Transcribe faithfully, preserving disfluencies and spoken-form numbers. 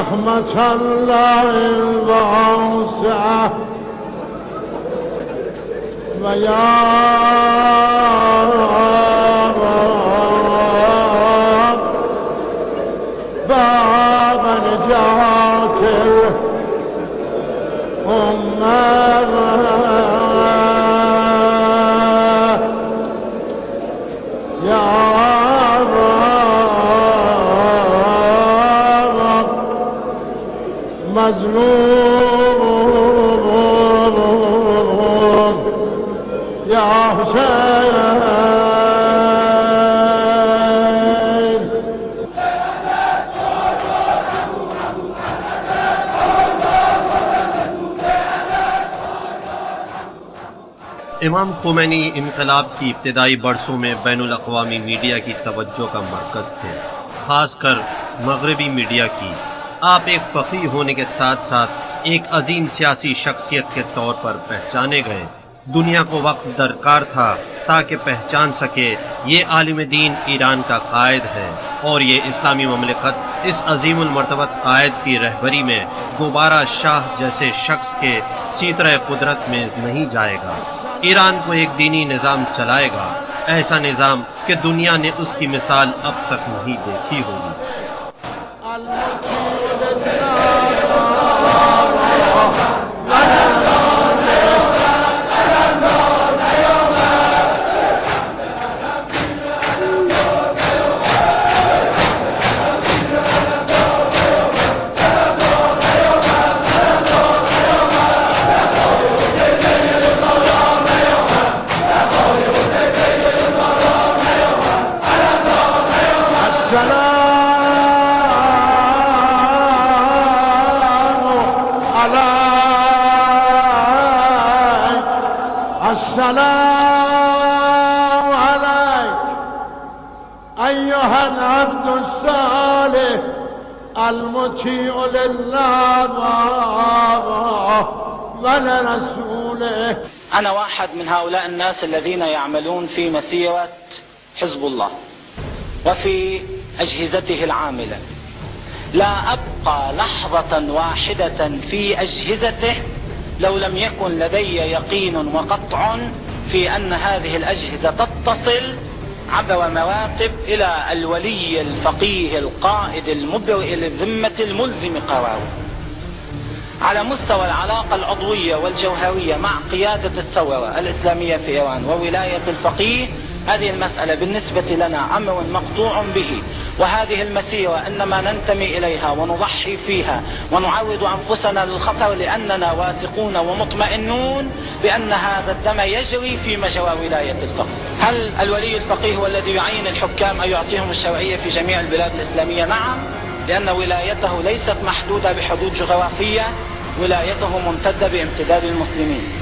رحمة الله الواسعة ويا باب نجاة الأمة يا مظلوم يا حسين. इमाम खोमैनी इनकलाब की इब्तदाई बरसों में बैनुल अक़वामी मीडिया की तवज्जो का मरकज़ थे, खासकर मगरबी मीडिया की। आप एक फ़क़ीह होने के साथ साथ एक अजीम सियासी शख्सियत के तौर पर पहचाने गए। दुनिया को वक्त दरकार था ताकि पहचान सके ये आलिम दीन ईरान का कायद है और ये इस्लामी ममलिकत इस अजीमुल मर्तबत कायद की रहबरी में दोबारा शाह जैसे शख्स के सीतरे कुदरत में नहीं जाएगा। ईरान को एक दीनी निज़ाम चलाएगा, ऐसा निज़ाम कि दुनिया ने उसकी मिसाल अब तक नहीं देखी होगी। السلام عليك أيها العبد الصالح المطيع لله ولرسوله. أنا واحد من هؤلاء الناس الذين يعملون في مسيرة حزب الله وفي أجهزته العاملة. لا أبقى لحظة واحدة في أجهزته لو لم يكن لدي يقين وقطع في أن هذه الأجهزة تتصل عبر مواقب إلى الولي الفقيه القائد المبرئ للذمة الملزم قراره. على مستوى العلاقة العضوية والجوهرية مع قيادة الثورة الإسلامية في إيران وولاية الفقيه، هذه المسألة بالنسبة لنا أمر مقطوع به، وهذه المسيرة إنما ننتمي إليها ونضحي فيها ونعرض أنفسنا للخطر لأننا واثقون ومطمئنون بأن هذا الدم يجري في مجرى ولاية الفقيه. هل الولي الفقيه هو الذي يعين الحكام أو يعطيهم الشرعية في جميع البلاد الإسلامية؟ نعم، لأن ولايته ليست محدودة بحدود جغرافية، ولايته ممتدة بامتداد المسلمين.